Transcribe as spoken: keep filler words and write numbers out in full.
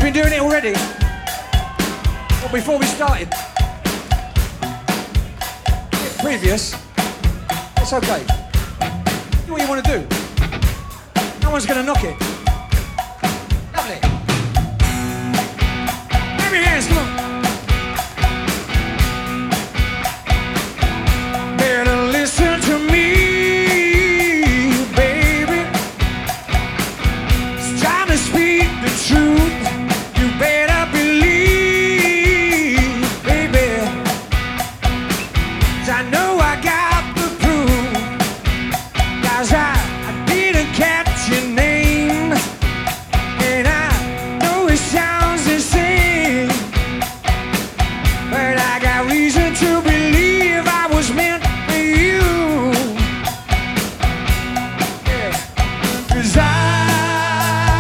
You've been doing it already? Well, before we started? Yeah, previous? It's okay. Do what you want to do. No one's going to knock it. Lovely. Give me your hands, come on.